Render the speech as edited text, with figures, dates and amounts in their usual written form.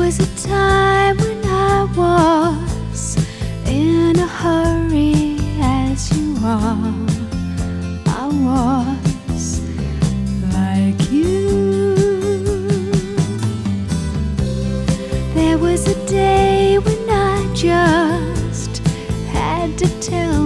was a time when I was in a hurry, as you are. I was like you. There was a day when I just had to tell